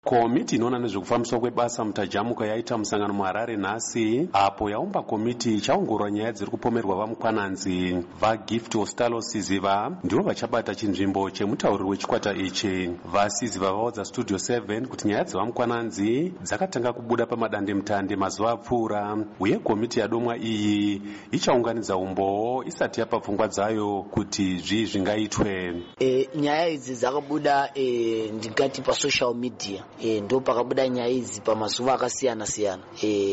Komiti inoona nezvekufambiswa kwebasa mutajamuka yaita musangano muHarare nhasi, apo yaumba komiti ichaongorora nyaya dziri kupomerwa vamukwananzi. VaGift Ostalos Siziva ndivo vachabata chinzvimbo chemutauriri wechikwata ichi. VaSiziva vaudza Studio 7 kuti nyaya dzevamukwananzi dzakatanga kubuda pamadandemutande mazuva apfuura, uye komiti yadomwa iyi ichaunganidza umboo isati yapa pfungwa dzayo kuti zvii zvingaitwe. Nyaya idzi dzakabuda ndingati pasocial media. Ndo pakabuda nyaya idzi pamazuva akasiyana siyana,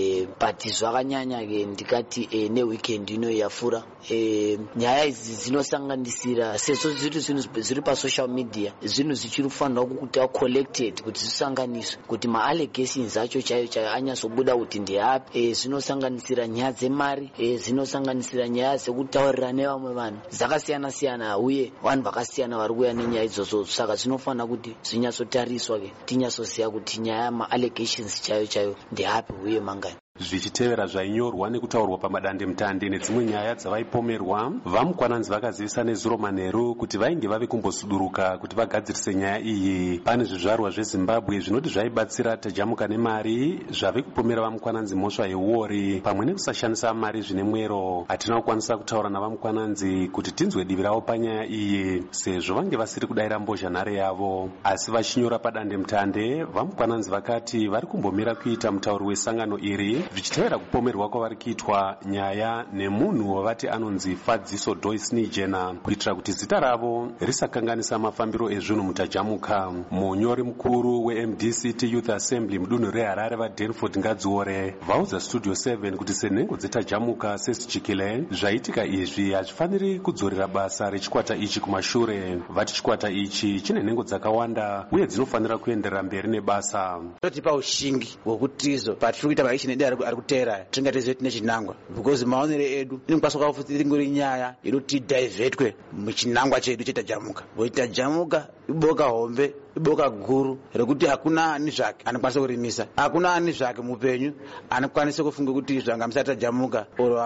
but zvakanyanya ndikati neweekend ino yafura. Nyaya idzi dzinosanganisira sezvo zviri pasocial media, zvinhu zvichiri kufanirwa kuti collected kuti zvisanganiswe kuti maallegations acho chaiyo anyatsobuda kuti ndeapi. Zvinosanganisira nyaya dzemari, zvinosanganisira nyaya dzekutaurira nevamwe vanhu dzakasiyana siyana, uye vanhu vakasiyana vari kuuya nenyaya idzodzo. Saka zvinofanira kuti zvinyatsotariswa tinyatsoziva kuti nyaya maallegations chaiyo ndeapi uye mangani. Zvichitevera zvainyorwa nekutaurwa pamadandemutande nedzimwe nyaya dzavaipomerwa, vamukwananzi vakazivisa nezuro manheru kuti vainge vave kumbosuduruka kuti vagadzirise nyaya iyi. Pane zvizvarwa zveZimbabwe zvinoti zvaibatsira tajamuka nemari zvave kupomera vamukwananzi mhosva yeuori pamwe nekusashandisa mari zvine mwero. Hatina kukwanisa kutaura navamukwananzi kuti tinzwe divi ravo panyaya iyi, sezvo vange vasiri kudayira mbozhanhare yavo. Asi vachinyora padandemutande, vamukwananzi vakati vari kumbomira kuita mutauriri wesangano iri zvichitevera kupomerwa kwavari kuitwa nyaya nemunhu wavati anonzi Fadziso Joyce Nijena, kuitira kuti zita ravo risakanganisa mafambiro ezvinhu mutajamuka. Munyori mukuru weMDCT Youth Assembly mudunhu reHarare vaDanford Ngadziore vaudza Studio 7 kuti senhengo dzetajamuka sesichikile zvaitika izvi hazvifaniri kudzorera basa rechikwata ichi kumashure. Vati chikwata ichi chine nhengo dzakawanda uye dzinofanira kuenderera mberi nebasa. Totipa ushingi hwekutizo patiri kuita maisha nedare ari kutera tingatizive tine chinangwa, because maonere edu inokwanisa kufuti ringori nyaya inoti divhetwe muchinangwa chedu chetajamuka. Tajamuka iboka hombe, iboka guru rekuti hakuna ani zvake anokwanisa kurimisa, hakuna ani zvake mupenyu anokwanisa kufunga kuti zvangamisa tajamuka oro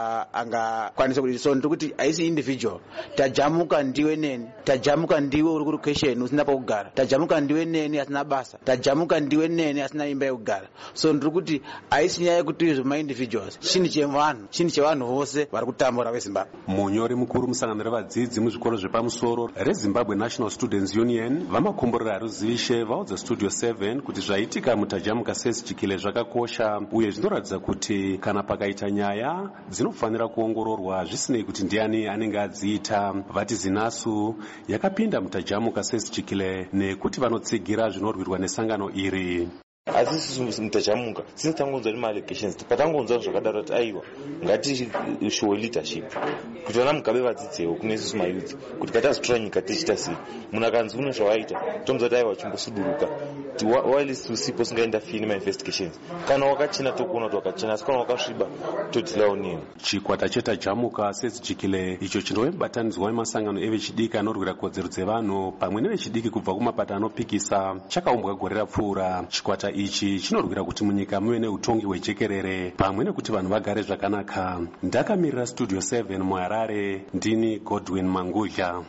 angakwanisa kuti. So ndikuti haisi individual. Tajamuka ndiwe neni, tajamuka ndiwe uri kulocation usina pekugara, tajamuka ndiwe neni asina basa, tajamuka ndiwe neni asina imba yekugara. So ndikuti haisi nyaya yekuti izvo maindividuals, chinhu chevanhu vose vari kutambura veZimbabwe. Munyori mukuru musangano revadzidzi muzvikoro zvepamusoro reZimbabwe National Students Union vamakomborera haruzivishe vaudza Studio 7 kuti zvaitika mutajamuka sesichikile zvakakosha, uye zvinoratidza kuti kana pakaita nyaya dzinofanira kuongororwa zvisinei kuti ndiani anenge adziita. Vati zinasu yakapinda mutajamuka sesichikile nekuti vanotsigira zvinorwirwa nesangano iri. Asi mutajamuka since tangonzwa maallegations patangonzwa zvakadaro kuti aiwa ngatishowe leadership kuti vana mugabe vadzidzewo kune isusu mayuthi kuti katazotora nyika tichita sei. Munhu akanzi une zvawaita tomuza kuti aiwa chimbosuduruka kuti while usipo singainterfere nemainvestigations. Kana wakachena tokuona kuti wakachena, asi kana wakasviba todhilawo nini. Chikwata chetajamuka sesichikile icho chinove mubatanidzwa wemasangano evechidiki anorwira kodzero dzevanhu pamwe nevechidiki kubva kumapata anopikisa chakaumbwa gore rapfuura. Chikwata ichi chinorwira kuti munyika muve neutongi hwejekerere pamwe nekuti vanhu vagare zvakanaka. Ndakamirira Studio 7 muHarare, ndini Godwin Mangudya.